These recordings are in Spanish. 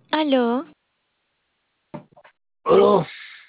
Aló, Oh,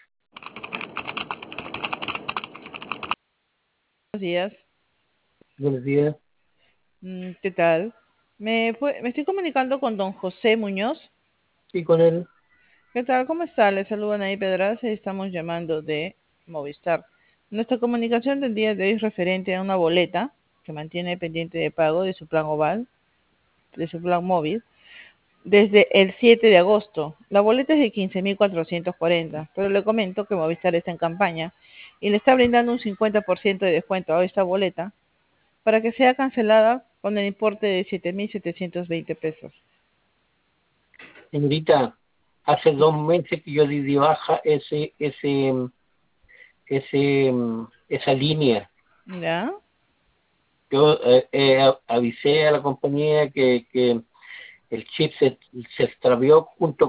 Buenos días. buenos días. ¿Qué tal? Me estoy comunicando con don José Muñoz. Sí, con él. ¿Qué tal? ¿Cómo está? Le saludan ahí Pedraza y estamos llamando de Movistar. Nuestra comunicación del día de hoy es referente a una boleta que mantiene pendiente de pago de su plan oval, de su plan móvil, desde el 7 de agosto. La boleta es de 15.440, pero le comento que Movistar está en campaña y le está brindando un 50% de descuento a esta boleta para que sea cancelada con el importe de 7.720 pesos. Señorita, hace 2 meses que yo di de baja esa línea. ¿Ya? Yo avisé a la compañía que el chip se extravió junto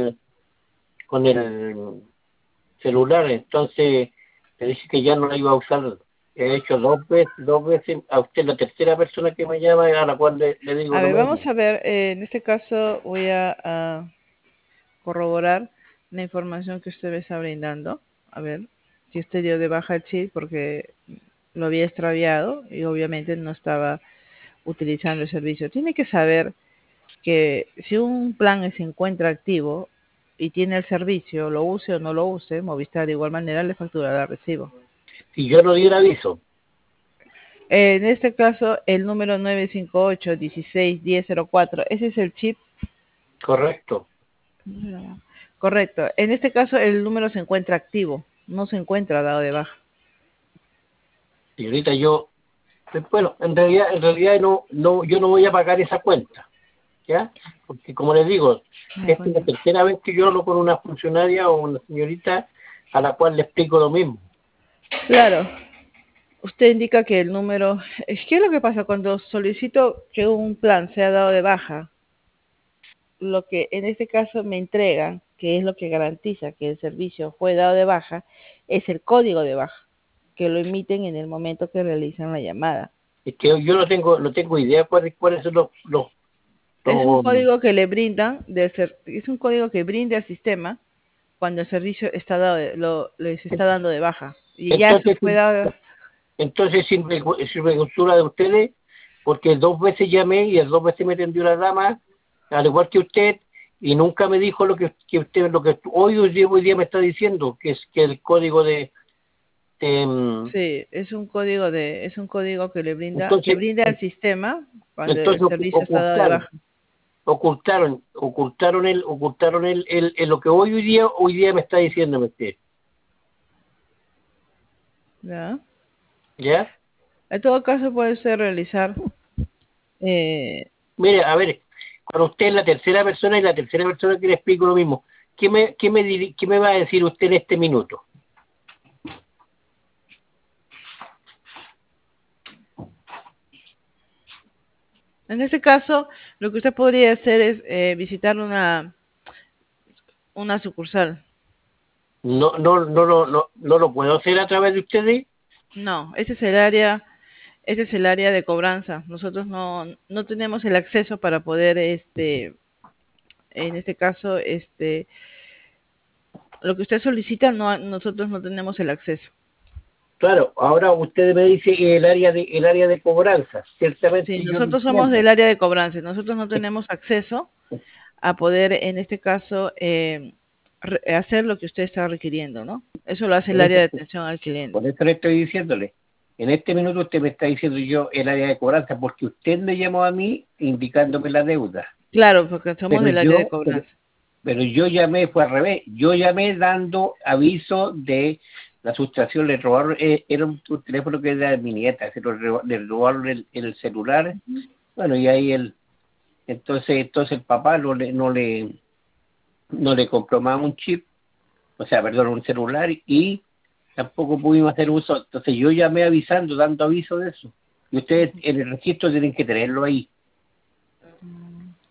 con el celular. Entonces le dije que ya no la iba a usar. He hecho dos veces, a usted la tercera persona que me llama, a la cual le digo A lo ver, vamos mismo. a ver, en este caso voy a corroborar la información que usted me está brindando. A ver, si usted dio de baja el chip porque lo había extraviado y obviamente no estaba utilizando el servicio. Tiene que saber que si un plan se encuentra activo y tiene el servicio, lo use o no lo use, Movistar de igual manera le facturará recibo. Si yo no di el aviso, En este caso, el número 958-16-1004, ese es el chip. correcto. Correcto. En este caso, el número se encuentra activo, no se encuentra dado de baja. Señorita, bueno, en realidad yo no voy a pagar esa cuenta, ¿ya? Porque como les digo, Ay, esta es la cuenta. tercera vez que yo hablo con una funcionaria o una señorita a la cual le explico lo mismo. Claro, usted indica que el número... ¿Qué es lo que pasa cuando solicito que un plan sea dado de baja? Lo que en este caso me entregan, que es lo que garantiza que el servicio fue dado de baja, es el código de baja, que lo emiten en el momento que realizan la llamada. Es que yo no tengo idea cuáles son Es un los- código que le brindan, es un código que brinda al sistema cuando el servicio está les está dando de baja. Y ya se entonces, fue dado. entonces sin de ustedes, porque 2 veces llamé y las 2 veces me atendió la dama, al igual que usted, y nunca me dijo que usted, lo que hoy día me está diciendo, que es que el código de, Sí, es un código que entonces, brinda al sistema cuando el entonces servicio está dado de baja. ocultaron lo que hoy día me está diciendo usted, ¿Ya? ¿ya? En todo caso puede ser realizar, eh, Mire, a ver, cuando usted es la tercera persona y la tercera persona que le explico lo mismo, ¿qué me va a decir usted en este minuto? en este caso, lo que usted podría hacer es visitar una sucursal. No lo puedo hacer a través de ustedes. No, ese es el área de cobranza. Nosotros no tenemos el acceso para poder, en este caso, lo que usted solicita, nosotros no tenemos el acceso. Claro, ahora usted me dice el área de cobranza. Sí, Ciertamente yo lo nosotros somos entiendo. del área de cobranza. Nosotros no tenemos acceso a poder, en este caso, hacer lo que usted está requiriendo, ¿no? Eso lo hace el Por área eso, de atención al cliente. por eso le estoy diciéndole. En este minuto usted me está diciendo yo el área de cobranza porque usted me llamó a mí indicándome la deuda. Claro, porque somos Pero del área de yo, pero, cobranza. pero yo llamé, fue al revés. Yo llamé dando aviso de la sustracción. Le robaron, era un teléfono que era de mi nieta, le robaron el celular. Bueno, y ahí entonces el papá no le compró más un chip, o sea, perdón, un celular, y tampoco pudimos hacer uso. Entonces yo llamé avisando, dando aviso de eso. Y ustedes en el registro tienen que tenerlo ahí.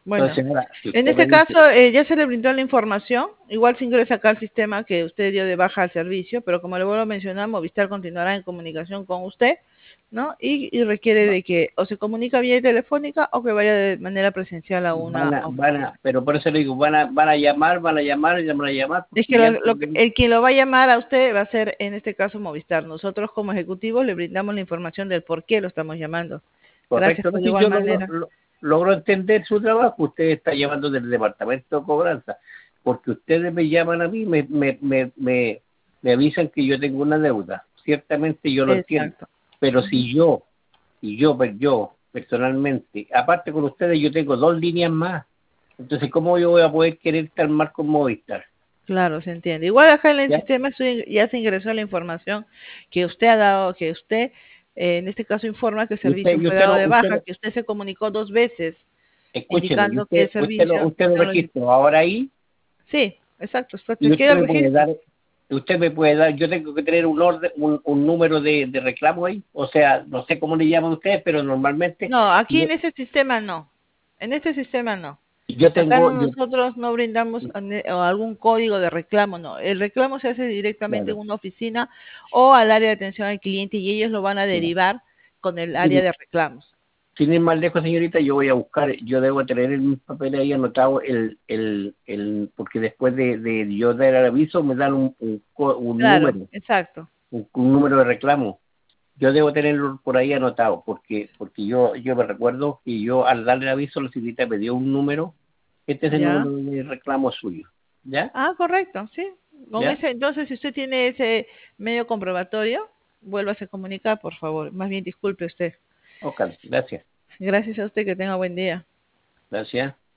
Bueno, Entonces, ahora, si en usted este me dice, caso ya se le brindó la información, igual se ingresa acá al sistema que usted dio de baja al servicio, pero como le vuelvo a mencionar, Movistar continuará en comunicación con usted, ¿no? Y requiere de que o se comunica vía telefónica o que vaya de manera presencial a una oficina. pero por eso le digo, van a llamar, y van a llamar, Es porque que ya, el quien lo va a llamar a usted va a ser, en este caso, Movistar. Nosotros como ejecutivos le brindamos la información del por qué lo estamos llamando. Gracias correcto, no por de sé, igual yo manera. logro entender su trabajo, usted está llamando del departamento de cobranza, porque ustedes me llaman a mí, me avisan que yo tengo una deuda, ciertamente yo lo entiendo, Exacto. pero Ujú. yo personalmente, aparte con ustedes yo tengo 2 líneas más, entonces ¿cómo yo voy a poder querer estar mal con Movistar? Claro, se entiende. Igual acá en el ¿Ya? sistema ya se ingresó la información que usted ha dado, que usted, en este caso, informa que el Y usted, servicio y fue usted dado no, de baja, que usted se comunicó 2 veces, escúcheme, y indicando que el servicio usted lo ya no le... registró ahora ahí. Sí, exacto, Y usted usted queda el me puede registro. dar, yo tengo que tener un orden, un número de reclamo ahí, o sea, no sé cómo le llaman ustedes, pero normalmente No, aquí yo, en ese sistema no. En este sistema no. yo Acá tengo, yo, nosotros no brindamos o algún código de reclamo, no. El reclamo se hace directamente en claro, una oficina o al área de atención al cliente y ellos lo van a claro. derivar con el área Mire, de reclamos. sin ir más lejos, señorita, yo voy a buscar, yo debo tener en mis papeles ahí anotado porque después de yo dar el aviso me dan Claro, exacto. un número de reclamo. Yo debo tenerlo por ahí anotado, porque yo me recuerdo que yo al darle el aviso, la señorita me dio un número. Este es el ¿Ya? número de reclamo suyo. ¿Ya? Ah, correcto, sí. Con ¿Ya? ese, entonces, si usted tiene ese medio comprobatorio, vuélvase a comunicar, por favor. Más bien, disculpe usted. Ok, gracias. Gracias a usted, que tenga buen día. Gracias.